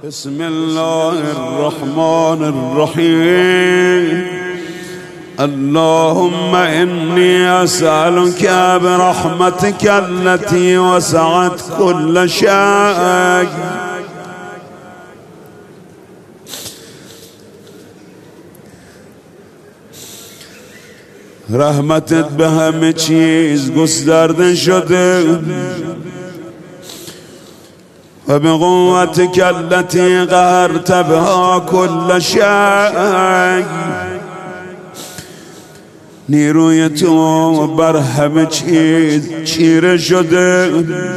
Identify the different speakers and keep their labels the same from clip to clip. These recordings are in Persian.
Speaker 1: بسم الله الرحمن الرحيم. اللهم إني أسألك برحمتك التي وسعت كل شيء رحمتت به همه چیز گسترده شده و به قوتك التي قهرت بها كل شيء نیروی تو بر همه چیز چیره شده.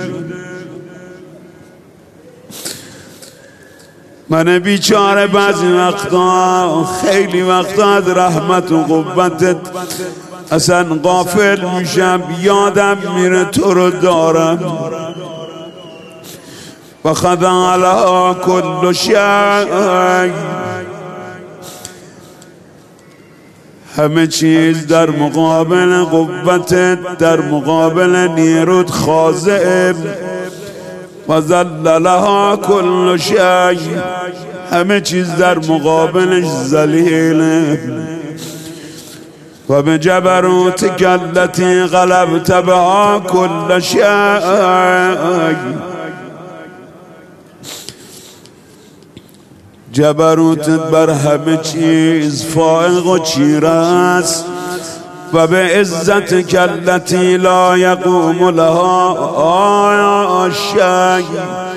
Speaker 1: من بیچاره بعضی وقتا خیلی وقتا از رحمت و قوتت اصلا غافل میشم، یادم میره تو رو دارم. و خضع لها كل شيء، همه چیز در مقابل قوتت، در مقابل نیروت خاضع. و ذل لها كل شيء، همه چیز در مقابلش ذلیل. و به جبروتک التي غلبت بها كل شيء، جبروتت بر همه چیز فائق و چیره است. و به عزتک التي لا يقوم لها شيء،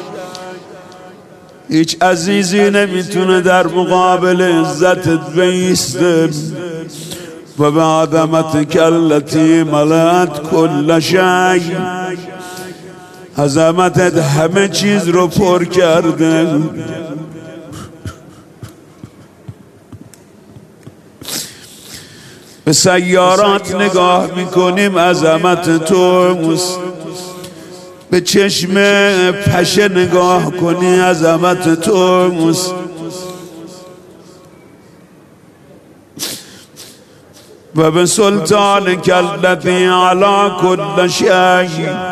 Speaker 1: هیچ عزیزی نمیتونه در مقابل عزتت بایسته. و به عظمتک التي ملأت كل شيء، عظمتت همه چیز رو پر کرده. به سیارات نگاه میکنیم، عظمت توست. به چشم پشه نگاه کنی، عظمت توست. و به سلطانک الذی علی كل شيء،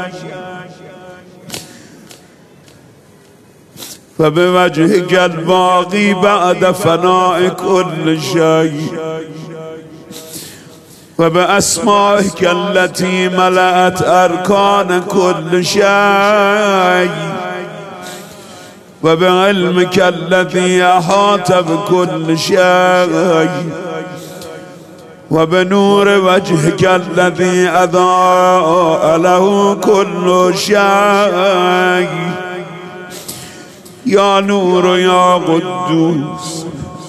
Speaker 1: و به وجهک الباقی بعد فناء كل شيء، و به اسمائک التي ملأت ارکان كل شيء، و به علمک الذي احاط بكل شيء، و به نور وجهک الذي اضاء له كل شيء. یا نور یا قدوس،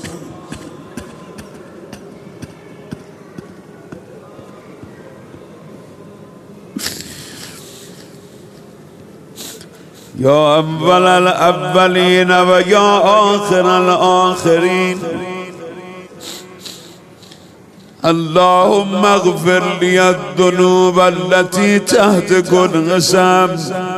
Speaker 1: یا اول الاولین و یا آخر الاخرین. اللهم اغفر لي الذنوب التي تحت كل قسم،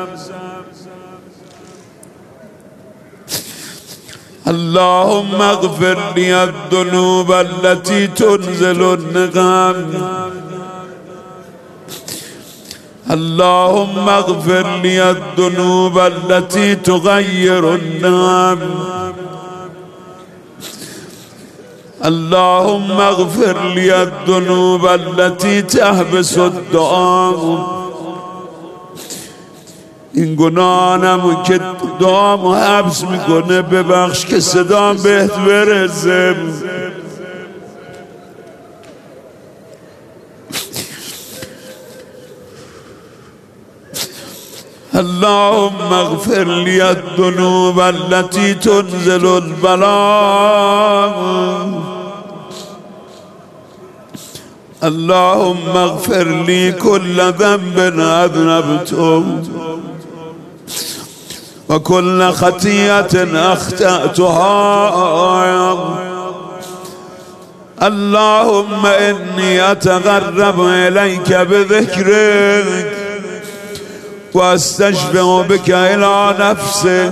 Speaker 1: اللهم اغفر لي الذنوب التي تنزل النقم، اللهم اغفر لي الذنوب التي تغير النعم، اللهم اغفر لي الذنوب التي تحبس الدعاء. این گناهانم که دعامو حبس میکنه ببخش که صدام بهت برسه. اللهم اغفر لي الذنوب التي تنزل البلاء، اللهم اغفر لي كل ذنب أذنبته وكل خطيئة أخطأتها. اللهم إني أتقرب إليك بذكرك واستشفع بك إلى نفسك،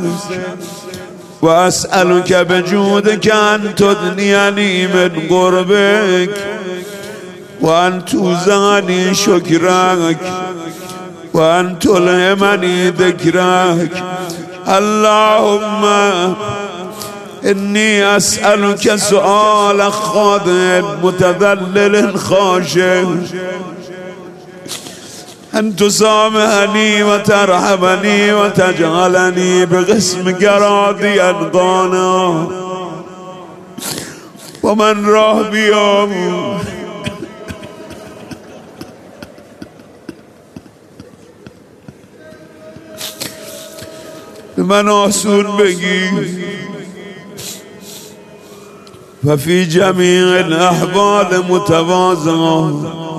Speaker 1: وأسألك بجودك أن تدنيني من قربك وأن توزعني شكرك وأن تلهمني ذكرك. اللهم إني أسألك سؤال خاضع متذلل خاشع أن تسامحني وترحمني وتجعلني بقسمك راضيا قانا ومن راه بیام من آسون بگی و فی جمیع الاحوال متواضعا.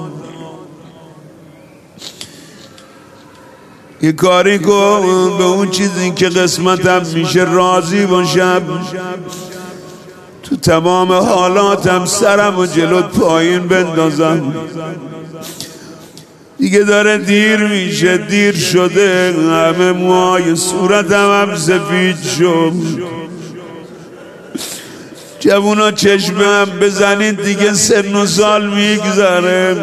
Speaker 1: یه کاری کن به اون چیزی که قسمتم میشه راضی باشم، تو تمام حالاتم سرم و جلوت پایین بندازم. دیگه داره دیر میشه، دیر شده، همه موهای صورتم هم سفید شد. جوونا چشمم بزنید دیگه سن و سال میگذره.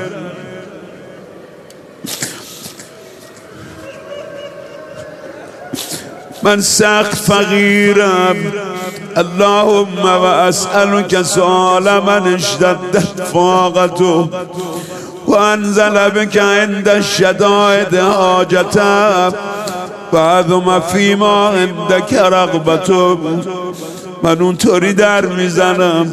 Speaker 1: من سخت فقیرم. اللهم و اسألك سؤال من اشتدت فاقته و انزل بك عند الشدائد حاجته و عظم فیما عندك رغبته. من اونطوری در میزنم.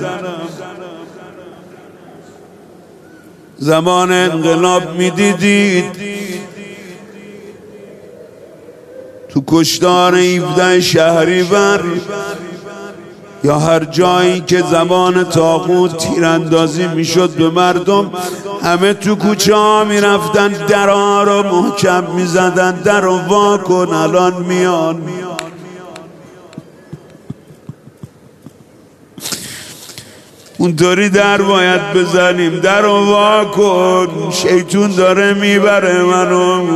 Speaker 1: زمان انقلاب میدیدید تو کشتار 17 شهریور یا هر جایی که زمان طاغوت تیراندازی میشد به مردم، همه تو کوچه ها میرفتن، درها رو محکم میزدن، در رو وا کن الان میان. اونطوری در باید بزنیم، در رو وا کن، شیطون داره میبره منو.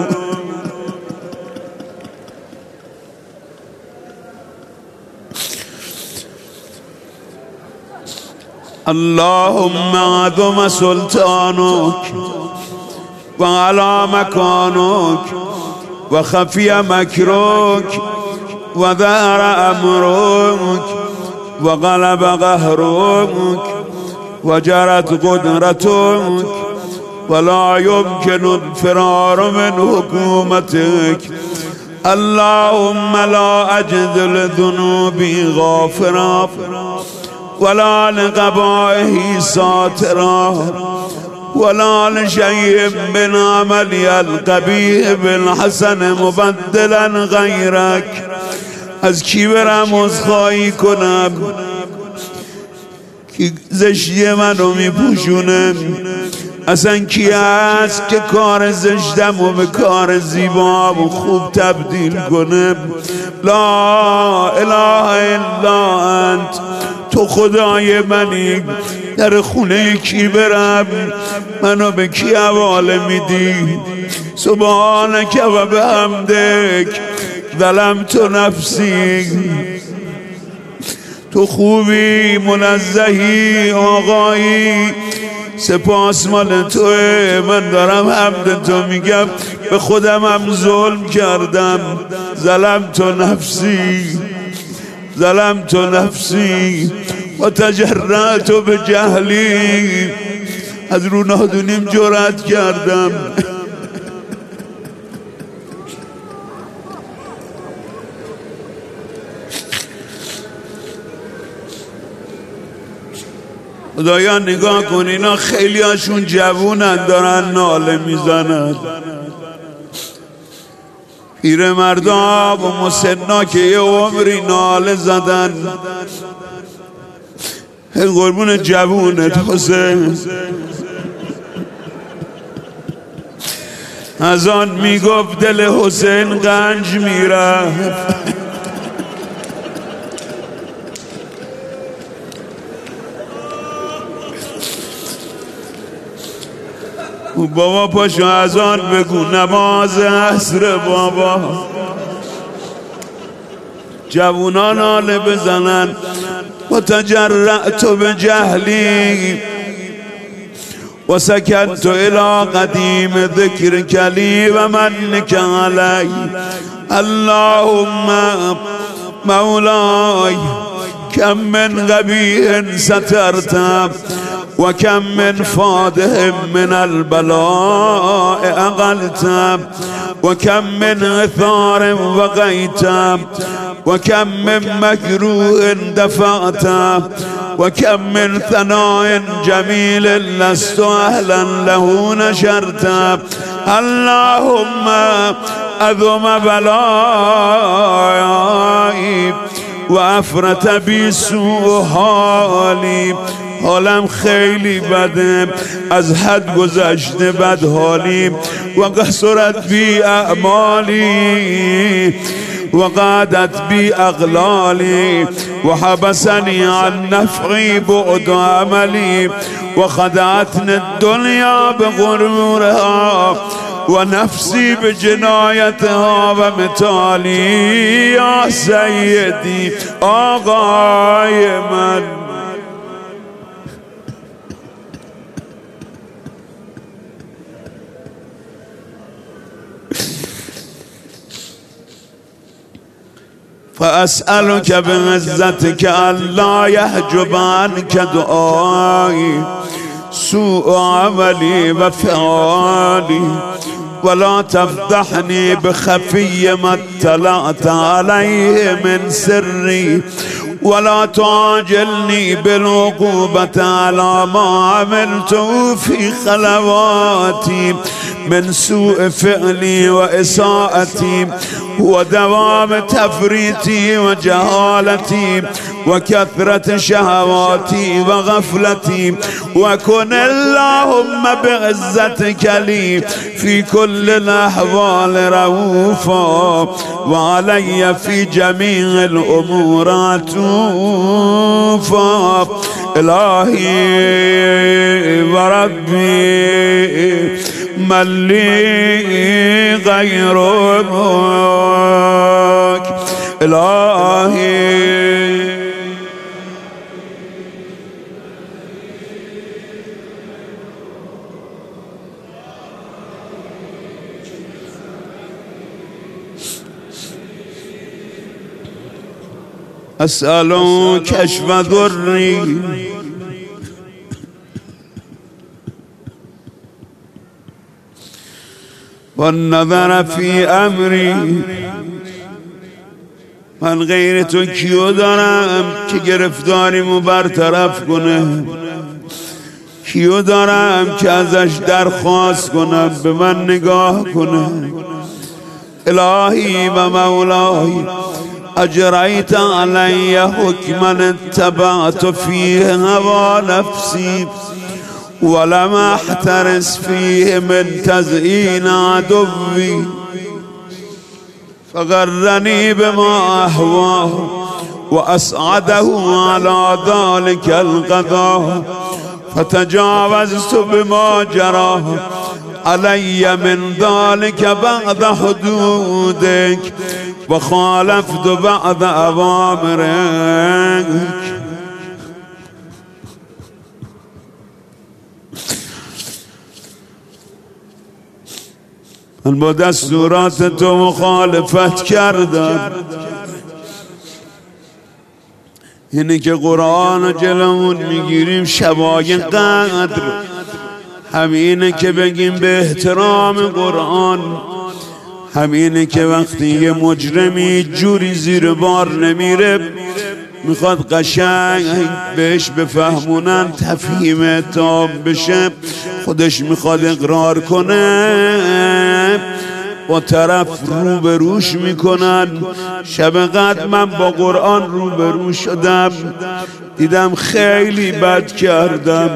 Speaker 1: اللهم عظم سلطانك وعلى مكانك وخفي مكرك وظهر أمرك وغلب قهرك وجرت قدرتك ولا يمكن الفرار من حكومتك. اللهم لا أجد لذنوبي غافرا ولا لقبائه ساترا ولا لشيء من عملي القبيح بالحسن مبدلا غيرك. از کی برم عذرخواهی کنم که زشتی منو میپوشونه؟ اصلا کی هست که کار زشتم و به کار زیبا و خوب تبدیل کنه؟ لا اله الا انت. تو خدای منی. در خونه کی برم؟ منو به کی حواله میدی؟ سبحانک و بحمدک ظلمت نفسی. تو خوبی، منزهی، آقایی، سپاس مال توه. من دارم حمد تو میگم، به خودم هم ظلم کردم. ظلمت نفسی، ظلمت نفسی و تجرأت به جهلی. از رو نادونیم جرأت کردم. خدایا نگاه کن، اینا خیلی هاشون جوونن دارن ناله میزنن. پیر مردا و مسنا که یه عمری ناله زدن. قربون جوونت حسین. از آن میگفت دل حسین گنج میرفت. بابا پاشو از آن بگو نماز عصر بابا. جوونان ناله بزنن. و تجرأت به جهلی و سکنت الى قدیم ذکر کلی و منک علی. اللهم مولای كم من قبيح سترت وكم من فاده من البلاء أقلت وكم من غثار وقيت وكم من مكروه دفعت وكم من ثناء جميل لست أهلا له نشرت اللهم أذم بلائي وافرت بی سوء حالی حالم خیلی بده از حد گذشته بد حالی و قصرت بی اعمالی و قعدت بی اغلالی و حبسنی عن نفعی بعد عملی و خدعتنی الدنیا بغرورها و نفسی بجنایتها و متالی یا سیدی آقای من. فأسألك بعزتك ألا يحجب عنك دعائي سوء عملي وفعالي ولا تفضحني بخفي ما اطلعت عليه من سري ولا تعاجلني بالعقوبة على ما عملته في خلواتي من سوء فعلي وإساءتي ودوام تفريطي وجهالتي وكثرة شهواتي وغفلتي وكن اللهم بعزتك لي في كل الأحوال رؤوفا وعلي في جميع الأمور عطوفا. إلهي وربي من لي غيرك إلهي أسأل كشف ضري والنظر في أمري. من غیر تو کیو دارم که گرفتاریمو برطرف کنه؟ کیو دارم که ازش درخواست کنم به من نگاه کنه؟ الهی و مولای اجريت علي حكما اتبعت فيه هوى نفسي ولم احترس فيه من تزيين عدوي فغرني بما اهواه واسعده على ذلك القضاء فتجاوزت بما جرى علي من ذلك بعد حدودك وخالفت بعد أوامرك. من با دستورات تو مخالفت کردم. اینه که قرآن جلومون میگیریم شبای قدر، همینه که بگیم به احترام قرآن، همینه که وقتی یه مجرمی جوری زیر بار نمیره میخواد قشنگ بهش بفهمونن تفهیم تام بشه، خودش میخواد اقرار کنه، با طرف روبروش میکنن. شب قدر من با قرآن روبرو شدم، دیدم خیلی بد کردم.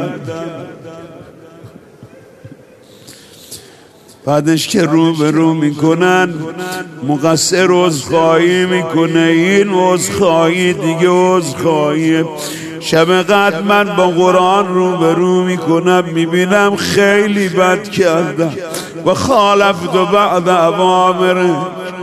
Speaker 1: بعدش که روبرو میکنن مقصر عذرخواهی میکنه، این عذرخواهی دیگه عذرخواهی. شب قدر من با قرآن روبرو میکنم میبینم خیلی بد کردم و خالفت بعد اوامره.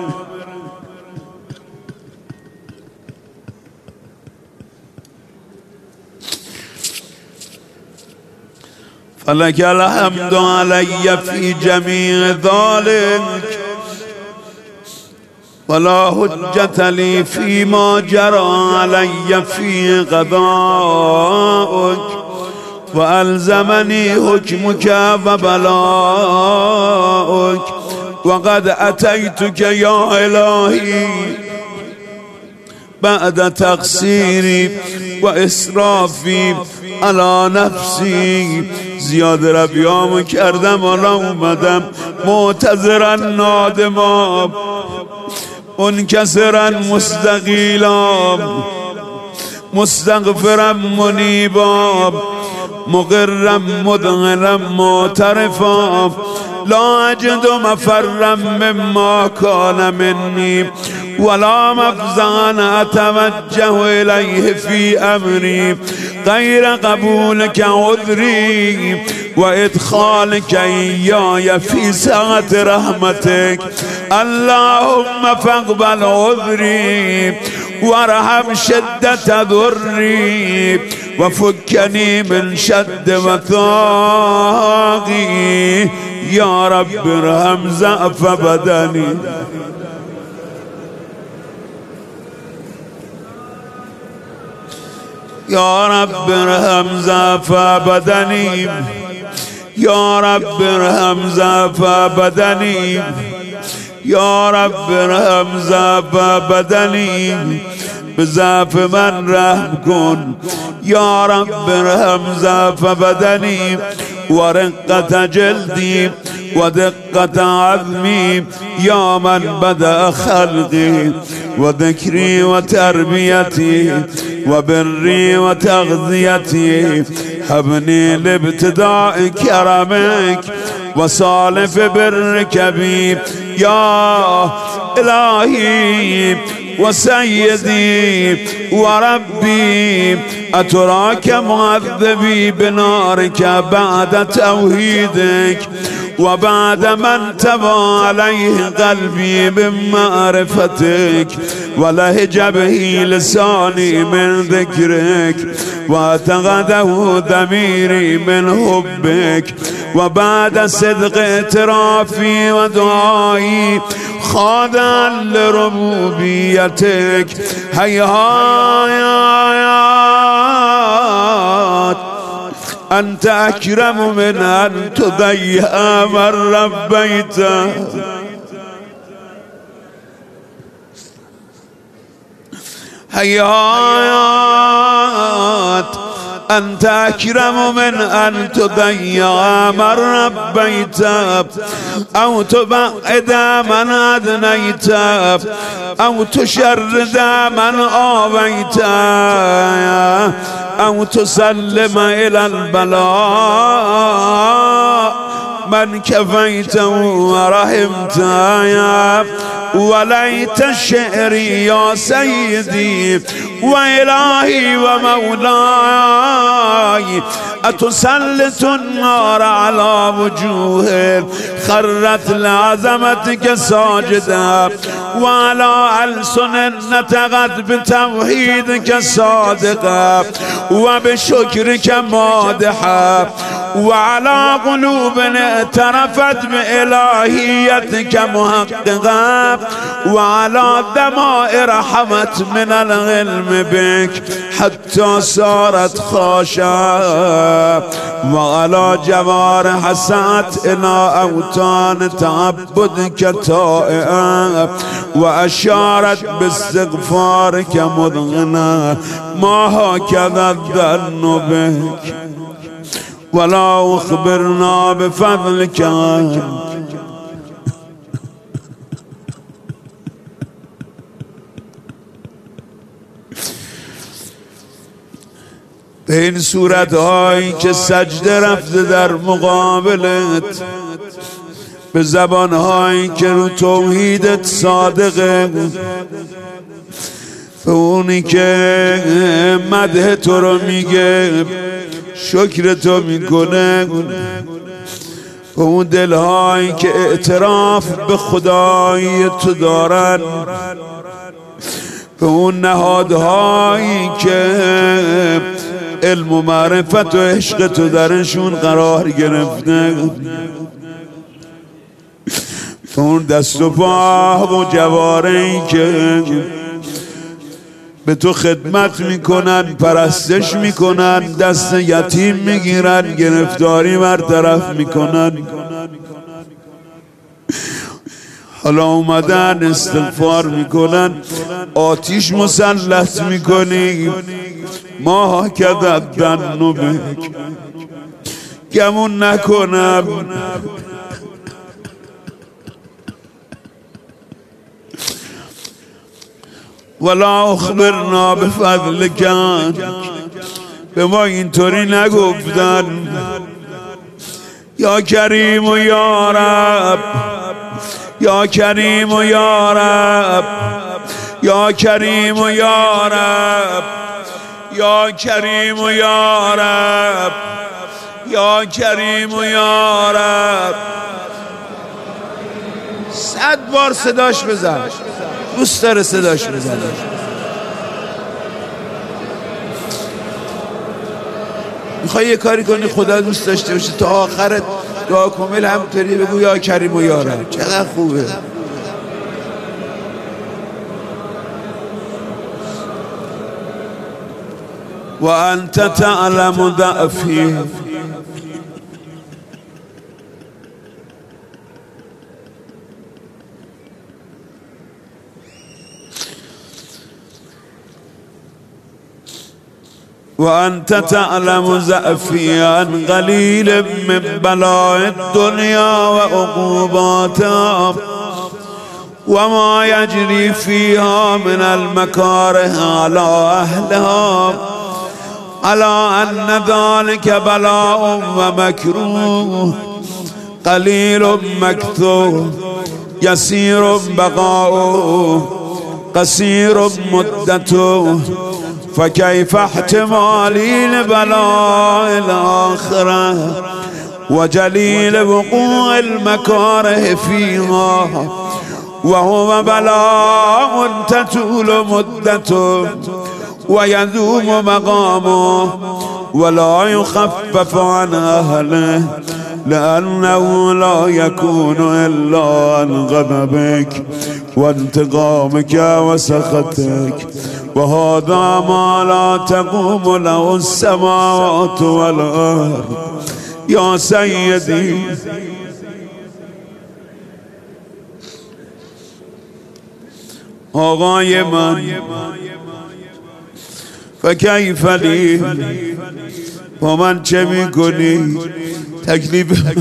Speaker 1: فلك الحمد علي في جميع ذلك ولا حجة لي فيما جرى علي في قضاءك وألزمني حكمك وبلاءك وقد أتيتك يا إلهي بعد تقصيري وإسرافي على نفسي. زیاد ربیامو کردم حالا اومدم معتذرا نادما منکسرا مستقیلا مستغفرا منیبا مقرا مدغلا معترفا لا اجد مفرا مما كان مني ولا مفزعا اتوجه اليه في امري غير قبولك عذري وادخالك اياي في سعة رحمتك. اللهم فاقبل عذري وارحم شدة ضري وفكني من شد وثاقي يا رب ارحم ضعف بدني. يا رب ارحم ضعف بدني يا رب ارحم ضعف بدني يا رب ارحم ضعف بدني بضعف من رحم کن. یا رب ارحم ضعف بدنی ورقة جلدي ودقة عظمي يا من بدأ خلقي وذكري وتربيتي وبري وتغذيتي. هبني لابتداء كرمك وصالف برك بي يا إلهي وسيدي وربي. أتراك معذبي بنارك بعد توحيدك وبعد من تبى عليه قلبي من معرفتك ولهج به لساني من ذكرك واعتقده ضميري من حبك وبعد صدق اعترافي ودعائي خاضعا لربوبيتك. هيهات أنت أكرم من أن تضيع من ربيته. هيهات أنت أكرم من أن تضيع من ربيت أو تبعد من أدنيت أو تشرد من آويت أو تسلم إلى البلاء من كفيته ورحمته. وليت شعري يا سيدي وإلهي ومولاي أتسلط النار على وجوه خرت لعظمتك ساجدة وعلى ألسن نطقت بتوحيدك صادقة وبشكرك مادحة وعلى قلوب اعترفت بإلهيتك محققة وعلى ضمائر حمت من العلم بك حتى صارت خاشعة وعلى جوارح سعت إلى أوطان تعبدك طائعة وأشارت باستغفارك مذغنة. ما هكذا الظن بك ولا أخبرنا بفضلك. به این صورتهایی که سجده رفته در مقابلت، به زبانهایی که رو توحیدت صادقه، به اونی که مدح تو رو میگه، شکر تو میکنه، به اون دلهایی که اعتراف به خدای تو دارن، به اون نهادهایی که علم و معرفت و عشق تو درشون قرار گرفته، اون دست و پا و جواره‌ای که به تو خدمت میکنن، پرستش میکنن، دست یتیم میگیرن، گرفتاری برطرف میکنن. حالا اومدن استغفار میکنن، آتیش مسلط میکنی. ما کدت ذنوبک، گمون نکنم ولا اخبرنا بفضلک، به ما اینطوری نگفتن. یا کریم و یا رب، یا کریم و یا رب، یا کریم و یا رب، یا کریم و یا رب، یا کریم و یا رب. 100 بار صداش بزن، دوست داره صداش بزن. میخوای یه کاری کنی خدا دوست داشته باشه تا آخرت دعا کامل همطوری بگو یا کریم و یا رب. چقدر خوبه. و انت تعلم ضعفی، وأنت تعلم ضعفي عن قليل من بلاء الدنيا وعقوباتها وما يجري فيها من المكاره على أهلها، على أن ذلك بلاء ومكروه قليل مكثور يسير بقاؤه قصير مدته، فكيف احتمالي لبلاء الآخرة وجليل وقوع المكاره فيها وهو بلاء تطول مدته ويذوب مقامه ولا يخفف عن أهله، لأنه لا يكون إلا عن غضبك وانتقامك وسخطك، وهذا ما لا تقوم له السماوات والأرض. يا سيدي آقای من، فکیف لی، با من چه میکنی؟ تکلیف من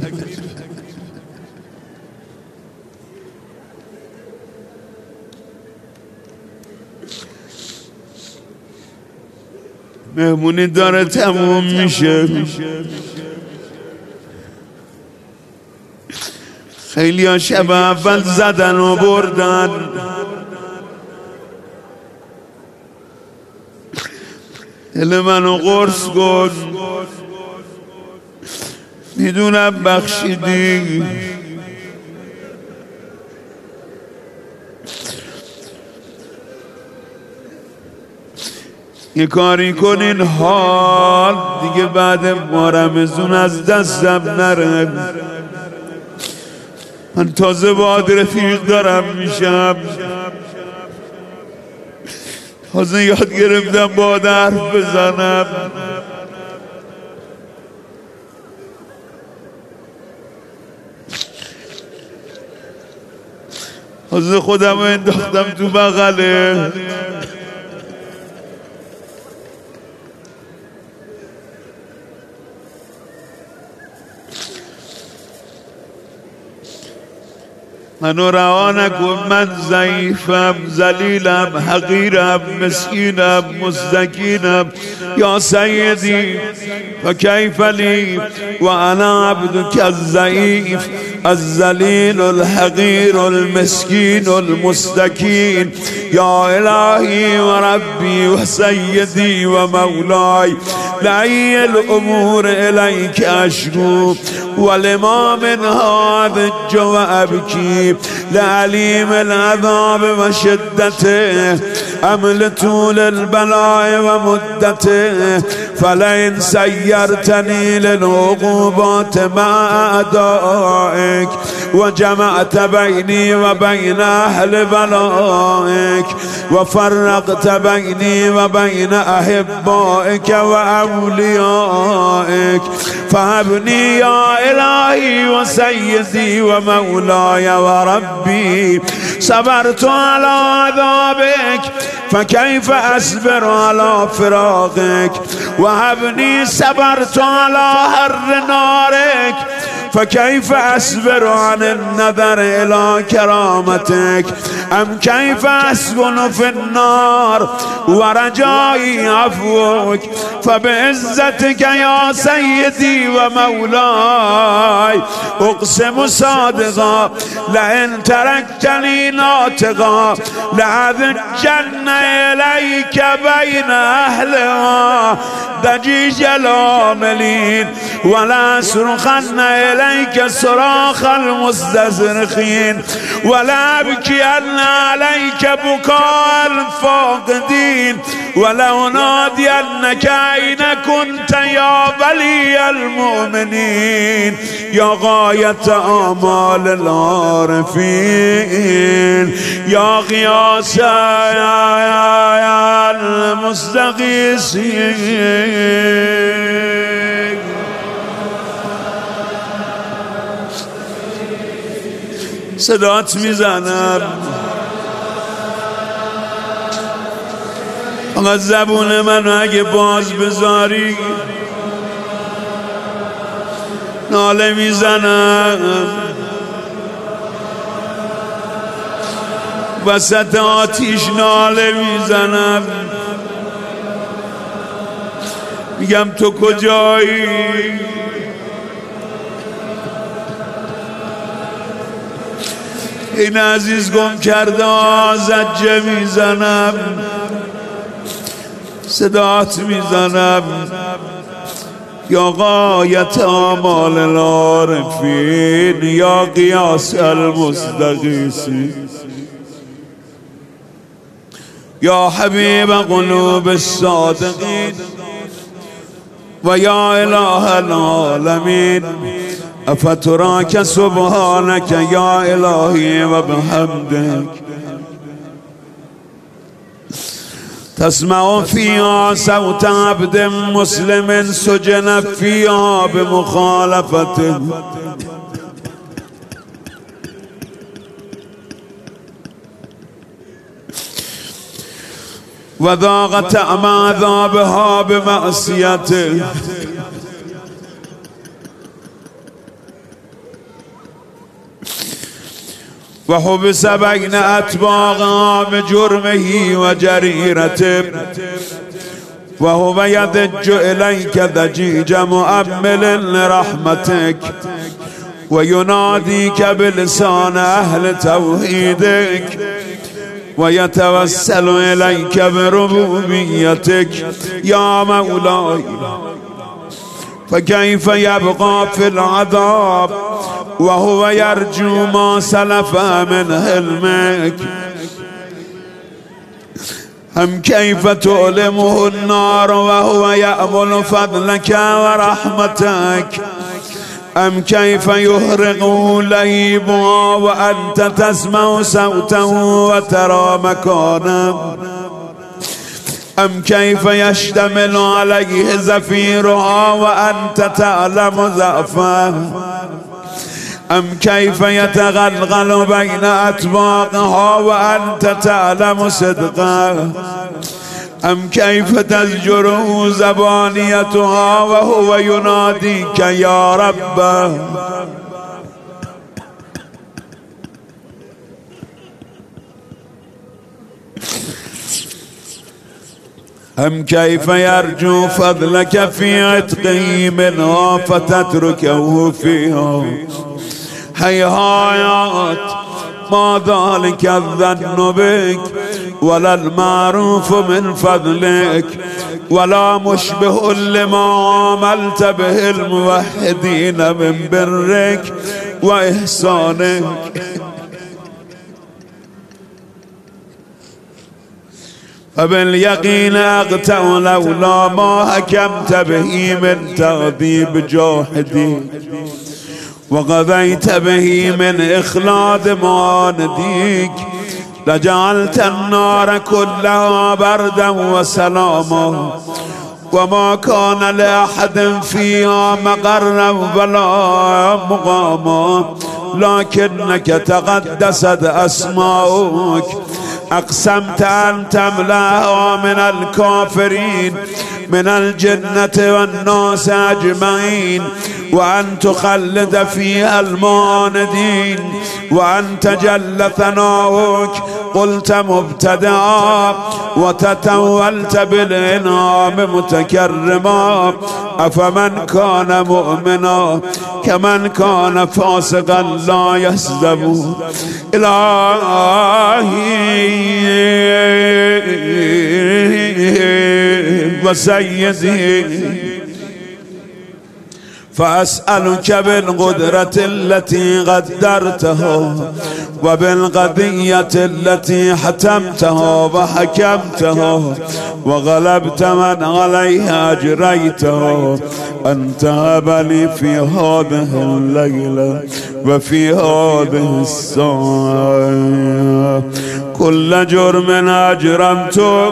Speaker 1: مهمونی داره تموم میشه. خیلی ها شب اول زدن و بردن، دل منو قرص کن، میدونم بخشیدی. یه کاری کنین حال دیگه بعد ما رمضون از دستم نره. من تازه باید رفیق دارم میشم، تازه یاد گرفتم باید حرف بزنم. تازه خودم انداختم تو بغله. منو رها نکن، من ضعیفم، ذلیلم، حقیرم، مسکینم، مستکینم. یا سیدی فکیف لی و انا عبدک الضعیف الذلیل الحقیر المسکین المستکین. یا الهی و ربی و سیدی و مولاي لعی الامور الیک اشکو ولما من هذج و ابکی لعلیم العذاب و شدته أم لطول البلاء ومدته فلئن سيرتني للعقوبات مع أعدائك وجمعت بيني وبين أهل بلائك وفرقت بيني وبين أحبائك وأوليائك فهبني يا إلهي وسيدي ومولاي وربي صبرت على عذابك فكيف أصبر على فراقك وهبني صبرت على حر نارك فكيف أصبر عن النظر إلى كرامتك أم كيف أسكن في النار ورجائي عفوك فبعزتك يا سيدي ومولاي أقسم صادقا لئن تركتني ناطقا لأذجن إليك بين أهلها ضجيج العاملين ولا صرخن إليك صراخ المستزرخين ولا أبكين عليك بكاء الفاقدين ولو نادينك أين كنت يا ولي المؤمنين يا غاية آمال العارفين يا غياث المستغيثين صدات میزنم فقط زبون من اگه باز بذاری ناله میزنم وسط آتیش ناله میزنم میگم تو کجایی این عزیز گم کرده زجه میزنم صدات میزنم یا غایت آمال العارفین یا قیاس المستغیثین یا حبیب قلوب الصادقین و یا اله العالمین افتراک سبحانک یا الهی و بحمدک تسمع فيها صوت عبد مسلم سجن فيها بمخالفته وذاق طعم عذابها بمعصيته وحبس بين أطباقها بجرمه وجريرته وهو يضج إليك ضجيج مؤمل لرحمتك ويناديك بلسان أهل توحيدك ويتوسل إليك بربوبيتك يا مولاي فكيف يبقى في العذاب وهو يرجو ما سلف من حلمك أم كيف تؤلمه النار وهو يأمل فضلك ورحمتك أم كيف يهرقه لهيبها وأنت تسمع صوته وترى مكانه أم كيف يشتمل عليه زفيرها وأنت تعلم ضعفه أم كيف يتغلغل بين أطباقها وأنت تعلم صدقه أم كيف تزجره زبانيتها وهو يناديك يا ربه أم كيف يرجو فضلك في عتقه منها فتتركه فيها هيهات ما ذلك الظن بك ولا المعروف من فضلك ولا مشبه لما عملت به الموحدين من برك وإحسانك وباليقين أقطع لولا ما حكمت به من تغذيب جاحدي وقضيت به من إخلاد معانديك لجعلت النار كلها بردا وسلاما وما كان لأحد فيها مقرا ولا مقاما لكنك تقدست أسماؤك أقسمت أن تملأها من الكافرين من الجنة والناس أجمعين وأن تخلد فيها المعاندين وأن تجل ثناؤك قلت مبتدعا وتتولت بالإنعام متكرما أفمن كان مؤمنا كمن كان فاسقا لا يحزب إلهي وسيدي فأسألك بالقدرة التي قدرتها وبالقضية التي حتمتها وحكمتها وغلبت من عليها أجريتها أن تهب لي في هذه الليلة وفي هذه الساعة كل جرم أجرمته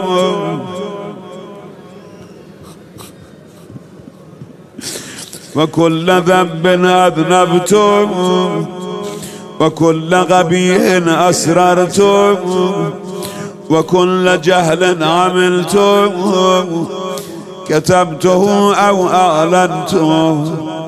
Speaker 1: وكل ذنب أذنبته وكل قبيح أسررته وكل جهل عملته كتبته أو أعلنته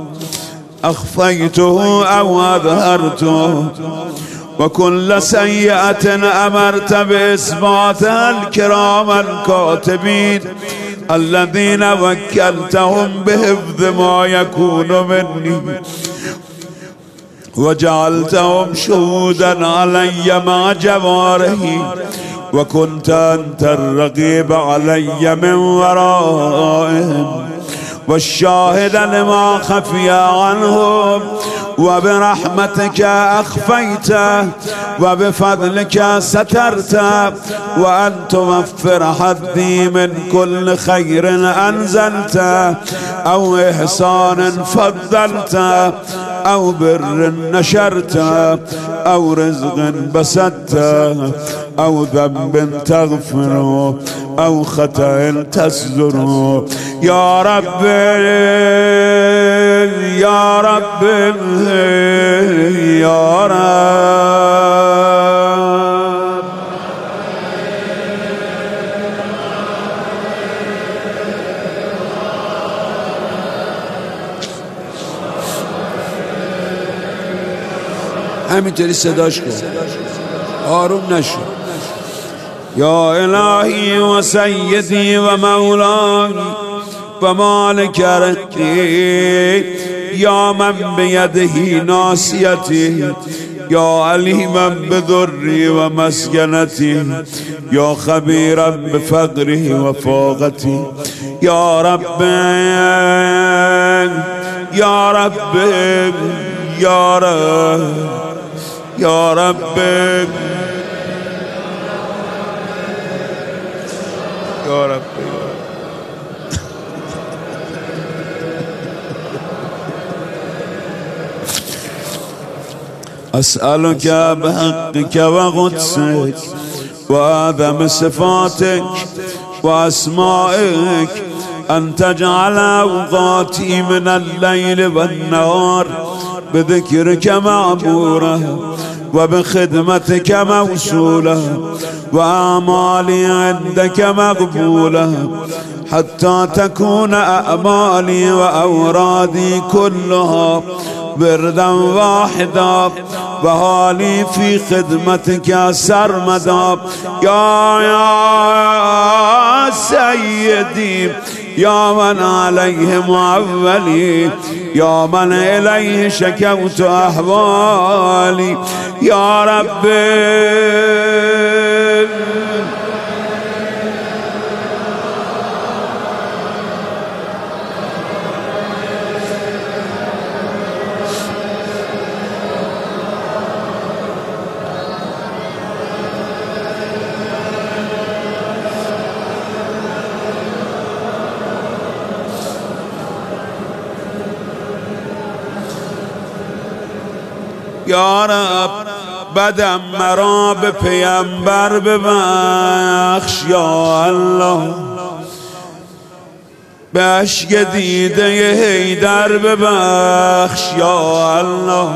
Speaker 1: أخفيته أو أظهرته وكل سيئة أمرت بإثباتها الكرام الكاتبين الذين وكلتهم بحفظ ما يكون مني وجعلتهم شهودا علي مع جوارحي وكنت أنت الرقيب علي من ورائهم والشاهد لما خفي عنهم وبرحمتك أخفيته وبفضلك سترته وأن توفر حظي من كل خير أنزلته أو إحسان فضلته أو بر نشرته أو رزق بسطته أو ذنب تغفره أو خطأ تستره يا رب يا رب يا رب همینطوری صداش کن آروم نشو يا إلهي وسيدي ومولاي ومالك رقي يا من بيده ناصيتي يا عليما بضري ومسكنتي يا خبيرا بفقري وفاقتي يا رب يا رب يا رب يا رب يا رب أسألك بحقك وقدسك وآدم صفاتك وأسمائك أن تجعل أوقاتي من الليل والنهار بذكرك معبورة وبخدمتك موصولة وأعمالي عندك مقبولة حتى تكون أعمالي وأورادي كلها بردا واحدا وحالي في خدمتك سرمدا يا سيدي يا من عليه معولي يا من إليه شكوت أحوالي يا رب یا رب بدم مرا به پیامبر ببخش یا الله، به اشک دیده حیدر ببخش یا الله.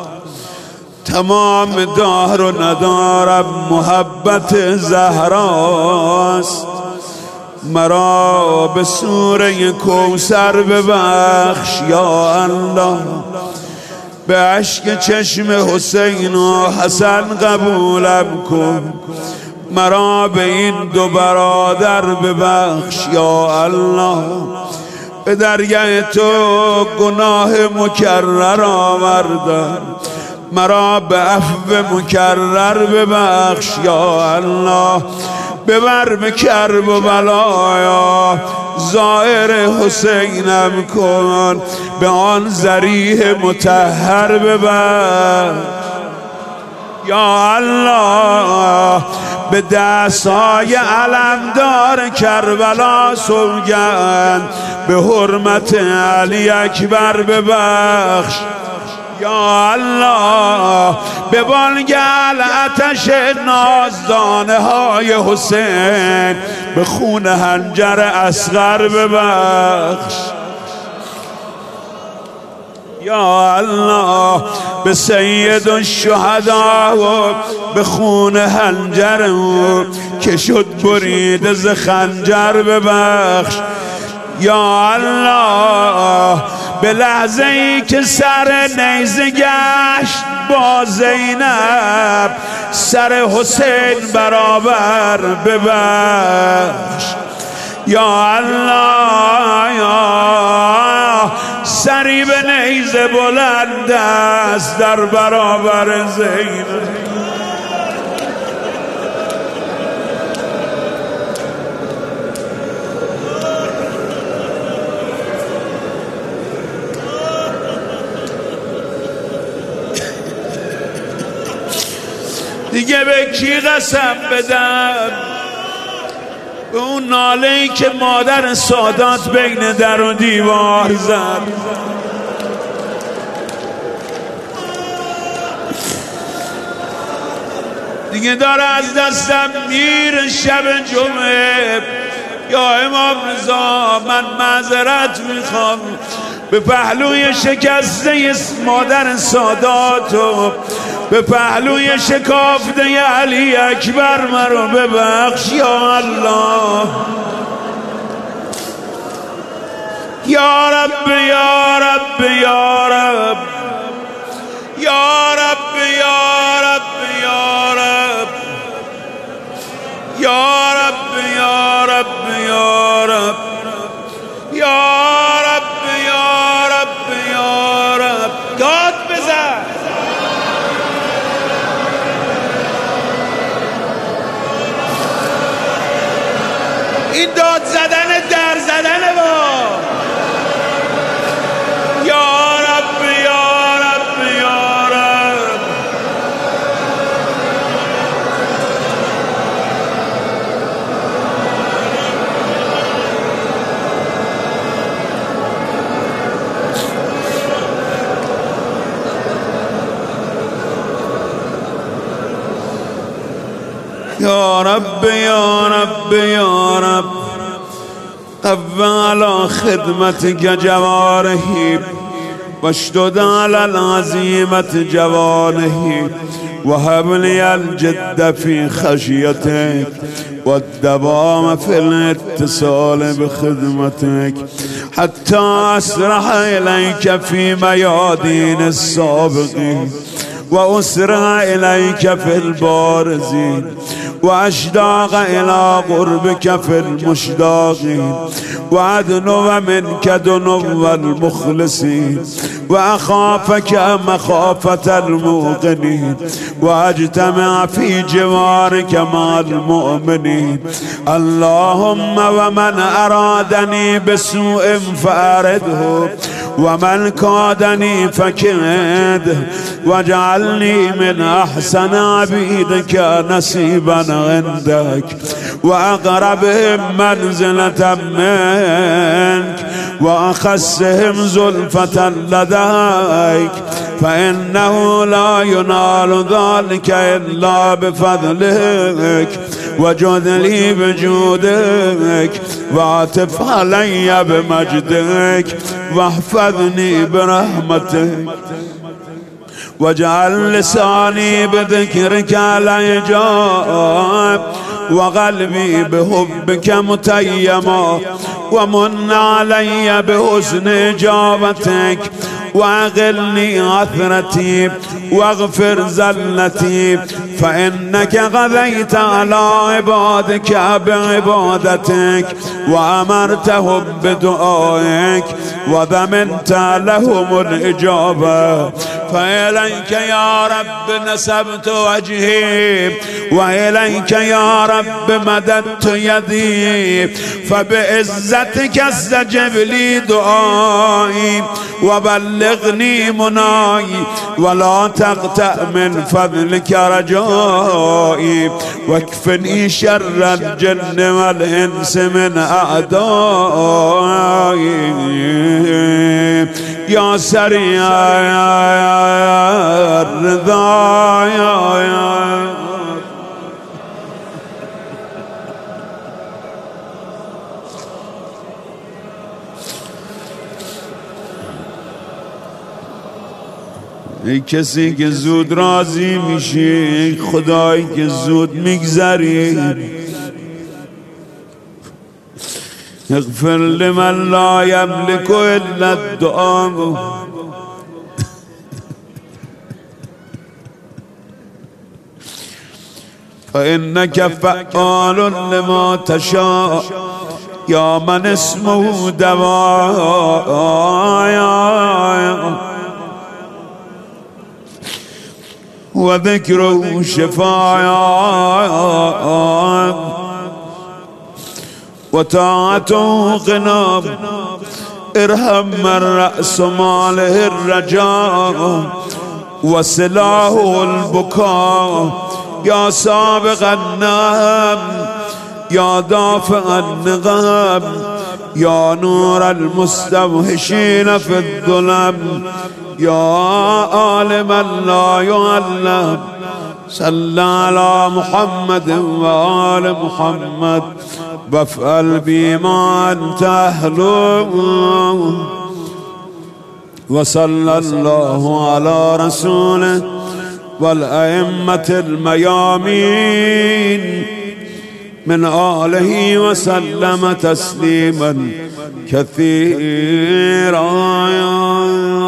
Speaker 1: تمام دار و ندارم محبت زهراست، مرا به سوره کوثر ببخش یا الله. به اشک چشم حسین و حسن قبولم کن، مرا به این دو برادر ببخش یا الله. به درگاه تو گناه مکرر آوردم، مرا به عفو مکرر ببخش یا الله. ببر به کرب و بلایا زائر حسینم کن، به آن ذریح مطهر ببر یا الله. به دستهای علمدار کربلا سوگند، به حرمت علی اکبر ببخش یا الله. به بانگل آتش نازدانه های حسین، به خون حنجر اصغر ببخش یا الله. به سید الشهدا و به خون حنجر که شد بریده ز خنجر ببخش یا الله. به لحظه ای که سر نیزه گشت با زینب، سر حسین برابر ببخش یا الله. یا سری به نیزه بلند است در برابر زینب. دیگه به کی قسم بدم؟ به اون ناله‌ای که مادر سادات بین در و دیوار زد. دیگه داره از دستم میره شب جمعه. یا امام رضا من معذرت میخوام، به پهلوی شکسته مادر سادات و به پهلوی شکافته علی اکبر مرا ببخش یا الله. یا رب یا رب یا رب یا رب یا رب یا رب یا رب یا رب یا رب یا رب یا رب یا رب. داد بزن. این داد زدن در زدن با یا رب یا رب یا رب. یا رب یا رب یا رب قو على خدمتك جوارحي واشدد على العزيمة جوانحي وهب لي الجد في خشيتك والدوام في الاتصال بخدمتك حتى أسرح إليك في ميادين السابقين وأسرع إليك في البارزين وأشتاق إلى قربك في المشتاقين وأدنو منك دنو المخلصين وأخافك مخافة الموقنين وأجتمع في جوارك مع المؤمنين. اللهم ومن أرادني بسوء فأرده ومن كادني فكده واجعلني من أحسن عبيدك نصيبا عندك وأقربهم منزلة منك وأخسهم زلفة لديك فإنه لا ينال ذلك إلا بفضلك وجد لي بجودك وعطف علي بمجدك واحفظني برحمتك واجعل لساني بذكرك الأيجاب وقلبي بحبك متيما ومن علي بحسن إجابتك وأغلني عثرتي واغفر زلتي فإنك غذيت على عبادك بعبادتك وأمرتهم بدعائك وضمنت لهم الإجابة فإليك يا رب نسبت وجهي وإليك يا رب مددت يدي فبعزتك استجب لي دعائي وبلغني مناي ولا تقطع من فضلك رجائي واكفني شر الجن والإنس من أعدائي يا سريع الرضا يا ای کسی که زود راضی میشه، ای خدایی که زود میگذری، اغفر لمن لا یملک الا الدعاء فإنك فعال لما تشاء یا من اسمه دواء وذكره شفاء وطاعته غنى ارحم من رأس ماله الرجاء وسلاحه البكاء يا سابق النهم يا دافع النغم يا نور المستوحشين في الظلم يا عالما لا يعلم صل على محمد وآل محمد وافعل بما أنت أهله وصلى الله على رسوله والأئمة الميامين من آله وسلم تسليما كثيرا.